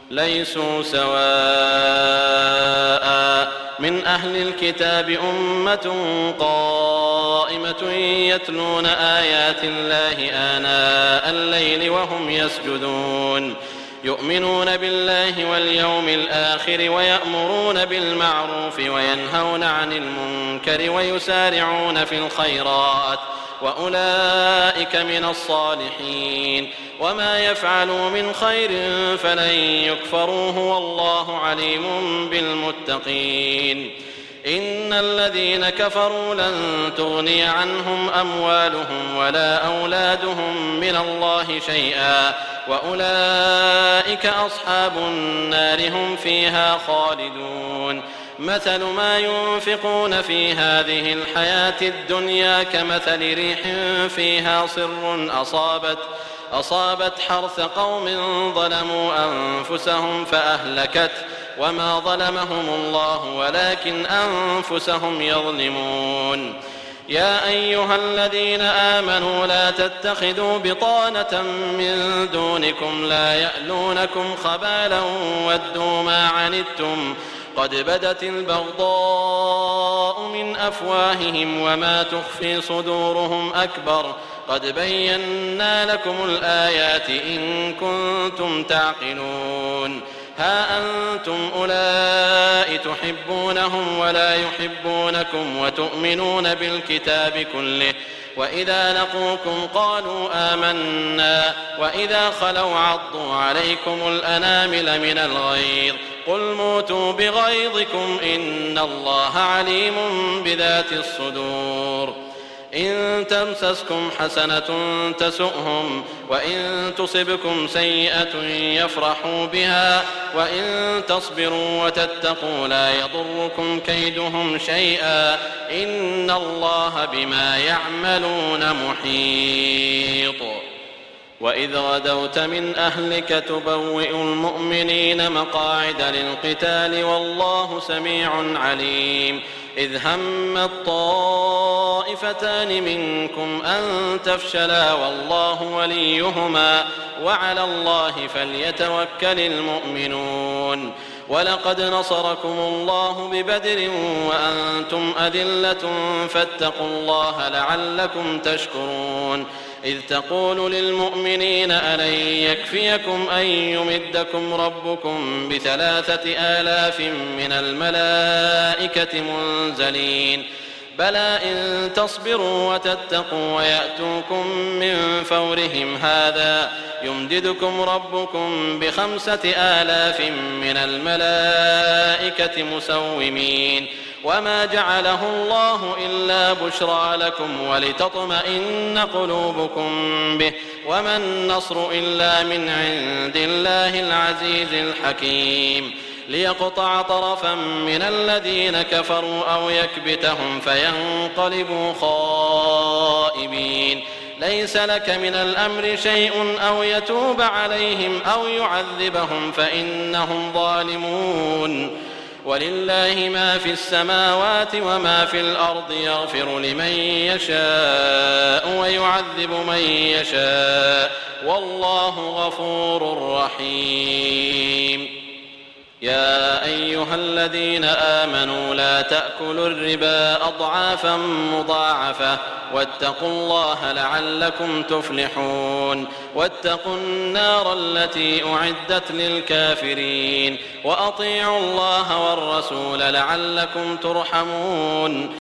ليسوا سواء. من أهل الكتاب أمة قائمة يتلون آيات الله آناء الليل وهم يسجدون يؤمنون بالله واليوم الآخر ويأمرون بالمعروف وينهون عن المنكر ويسارعون في الخيرات وأولئك من الصالحين. وما يفعلوا من خير فلن يكفروه والله عليم بالمتقين. إن الذين كفروا لن تغني عنهم أموالهم ولا أولادهم من الله شيئا وأولئك أصحاب النار هم فيها خالدون. مثل ما ينفقون في هذه الحياة الدنيا كمثل ريح فيها صر أصابت حرث قوم ظلموا أنفسهم فأهلكت وما ظلمهم الله ولكن أنفسهم يظلمون. يا أيها الذين آمنوا لا تتخذوا بطانة من دونكم لا يألونكم خبالا ودوا ما عنتم قد بدت البغضاء من أفواههم وما تخفي صدورهم أكبر قد بينا لكم الآيات إن كنتم تعقلون. ها أنتم أولئك تحبونهم ولا يحبونكم وتؤمنون بالكتاب كله وإذا لقوكم قالوا آمنا وإذا خلوا عضوا عليكم الأنامل من الغيظ قل موتوا بغيظكم إن الله عليم بذات الصدور. إن تمسسكم حسنة تسؤهم وإن تصبكم سيئة يفرحوا بها وإن تصبروا وتتقوا لا يضركم كيدهم شيئا إن الله بما يعملون محيط. وإذ غدوت من أهلك تبوئ المؤمنين مقاعد للقتال والله سميع عليم. إذ هم الطائفتان منكم أن تفشلا والله وليهما وعلى الله فليتوكل المؤمنون. ولقد نصركم الله ببدر وأنتم أذلة فاتقوا الله لعلكم تشكرون. إذ تقول للمؤمنين ألن يكفيكم أن يمدكم ربكم ب3,000 من الملائكة منزلين بلى إن تصبروا وتتقوا ويأتوكم من فورهم هذا يمددكم ربكم ب5,000 من الملائكة مسومين. وما جعله الله إلا بشرى لكم ولتطمئن قلوبكم به وما النصر إلا من عند الله العزيز الحكيم. ليقطع طرفا من الذين كفروا أو يكبتهم فينقلبوا خائبين. ليس لك من الأمر شيء أو يتوب عليهم أو يعذبهم فإنهم ظالمون. ولله ما في السماوات وما في الأرض يغفر لمن يشاء ويعذب من يشاء والله غفور رحيم. يا أيها الذين آمنوا لا تأكلوا الربا أضعافا مضاعفة واتقوا الله لعلكم تفلحون. واتقوا النار التي أعدت للكافرين وأطيعوا الله والرسول لعلكم ترحمون.